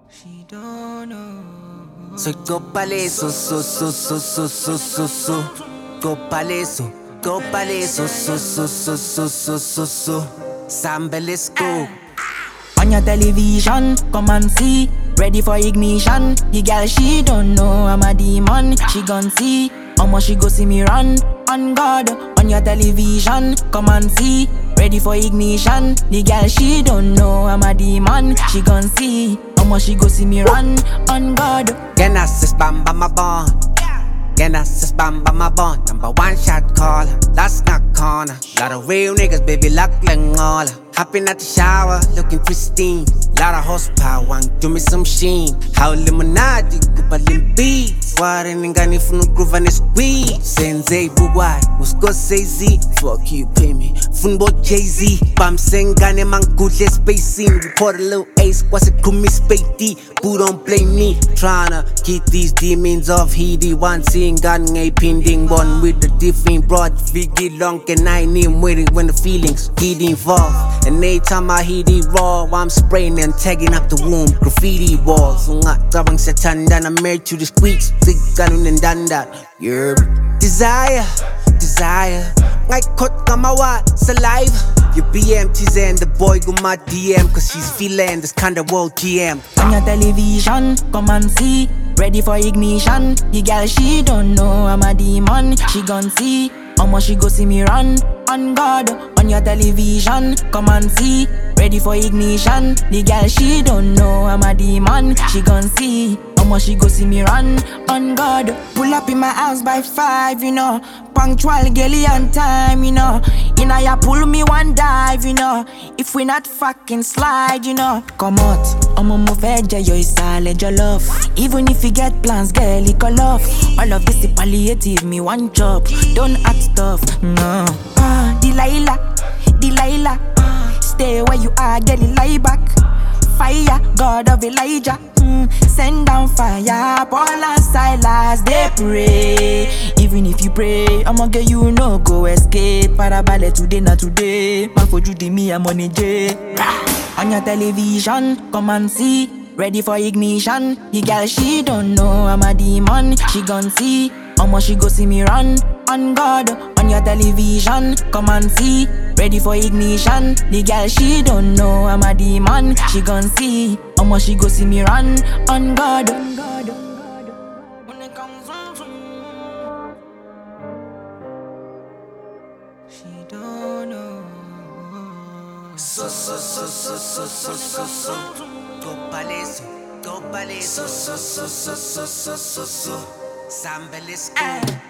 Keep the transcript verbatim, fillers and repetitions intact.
She don't know. Soy copaleso, so, so, so, so, so, so, so. Copaleso, copaleso, so, so, so, so, so, so, so. Samba, let's go. On your television, come and see. Ready for ignition. The girl, she don't know I'm a demon. She gon' see. Omo, she go see me run. On God, on your television, come and see. Ready for ignition. The girl, she don't know I'm a demon. She gon' see. Omo, she go see me run. On God. Ganas is bamba my bond. Ganas is bamba my bond. Number one shot caller, that's not corner. Lot of real niggas, baby, luck like all. Hopping out the shower, looking pristine. Lot of horsepower, do me some sheen. How limonade, kubalin beats. Wari ningani funu groove and squeeze. Sensei buwai, usko say Z. Fuck you, pay me. Funbo Jay-Z. Bam sengane man good, let's spacing. Report a little ace, what's it kumi spady. Who don't blame me? Tryna keep these demons off. He the one seeing gun a pending one with the different broad. Figgy long and I need with it when the feelings get involved. And every time I hear the raw, I'm spraying and tagging up the womb. Graffiti walls. So not tabang sa tanda. I'm married to the squeaks. Big ganun and done that. Yeah. Desire, desire. Ngay kot kamawa sa live. Your B M T's and the boy go my D M. Cause she's feeling this kind of world G M. On your television, come and see. Ready for ignition. The girl, she don't know I'm a demon. She gon' see. Omo, she go see me run. On God, on your television, come and see. Ready for ignition. The girl, she don't know I'm a demon. She gon' see. Omo, she go see me run. On God. Pull up in my house by five, you know. Punctual, girly on time, you know. Inna ya pull me one dive, you know. If we not fucking slide, you know. Come out, Omo move edge, yo is solid, your love. Even if you get plans, girl, you call off. All of this is palliative, me one job. Don't act tough, no. Ah, Delilah, Delilah. Stay where you are, girl, lie back. Fire, God of Elijah. Mm, send down fire, Paul and Silas, they pray. Even if you pray, I'ma get you no go escape. Parabale today, not today. Man for Judy, me, I'm on a J. On your television, come and see. Ready for ignition. The girl, she don't know I'm a demon. She gon' see. Omo, she go see me run. On God, on your television, come and see. Ready for ignition. The girl, she don't know I'm a demon. She gon' see. Omo, she go see me run. On God. When it comes on, she don't know. So, so, so, so, so, so, so, so. Copaleso, copaleso, so, so, so, so, so, so, so. Samba, let's go.